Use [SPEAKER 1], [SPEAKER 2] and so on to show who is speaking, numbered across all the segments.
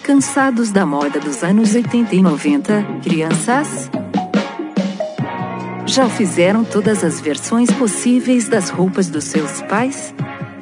[SPEAKER 1] Cansados da moda dos anos 80 e 90, crianças? Já fizeram todas as versões possíveis das roupas dos seus pais?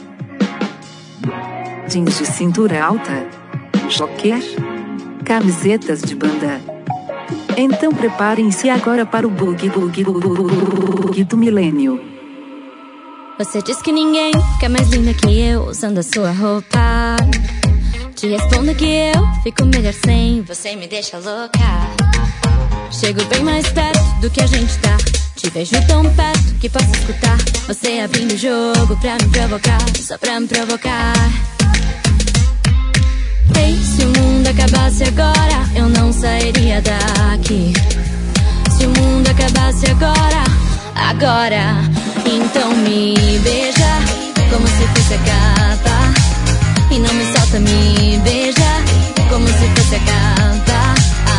[SPEAKER 1] Jeans de cintura alta? Joker? Camisetas de banda? Então preparem-se agora para o boogie do milênio.
[SPEAKER 2] Você diz que ninguém fica mais linda que eu usando a sua roupa. Te respondo que eu fico melhor sem, você me deixa louca. Chego bem mais perto do que a gente tá. Te vejo tão perto que posso escutar você abrindo o jogo pra me provocar, só pra me provocar. Ei, se o mundo acabasse agora, eu não sairia daqui. Se o mundo acabasse agora, então me beija como se fosse a capa. E não me solta, me beija como se fosse a capa.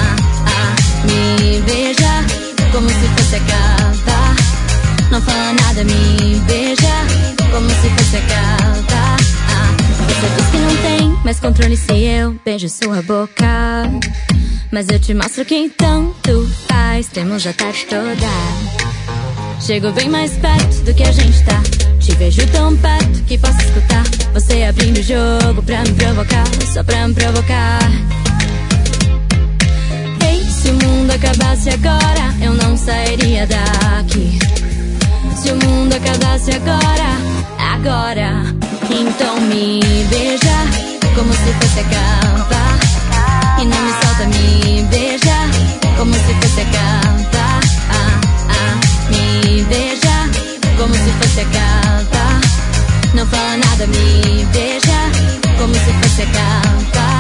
[SPEAKER 2] Me beija como se fosse a capa. Não fala nada, me beija como se fosse a capa. Você diz que não tem mais controle se eu beijo sua boca, mas eu te mostro que tanto faz. Temos a tarde toda. Chego bem mais perto do que a gente tá. Te vejo tão perto que posso escutar você abrindo o jogo pra me provocar, só pra me provocar. Ei, se o mundo acabasse agora, eu não sairia daqui. Se o mundo acabasse agora, então me beija como se fosse a capa. E não me solta, me beija como se fosse a capa. Me beija como se fosse a capa. Não fala nada, me beija como se fosse a capa.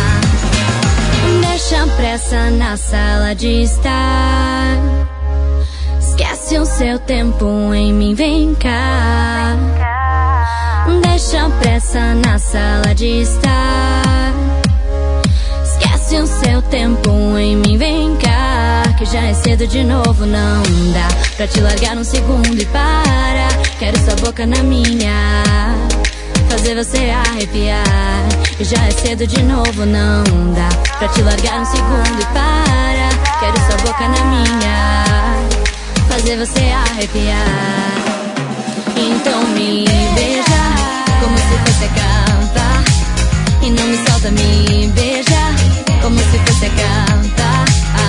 [SPEAKER 2] Deixa pressa na sala de estar. Esquece o seu tempo em mim, vem cá. Deixa pressa na sala de estar. Esquece o seu tempo em mim, vem cá. Que já é cedo de novo, não dá pra te largar um segundo e para. Quero sua boca na minha, fazer você arrepiar. Que já é cedo de novo, não dá pra te largar um segundo e para. Quero sua boca na minha, fazer você arrepiar. Então me beija como se fosse a capa. E não me solta, me beija como se fosse a capa.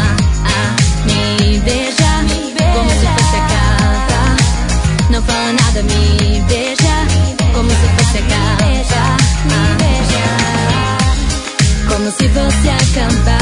[SPEAKER 2] Me beija como se fosse a capa. Não fala nada, me beija como se fosse a capa. Como se fosse a capa.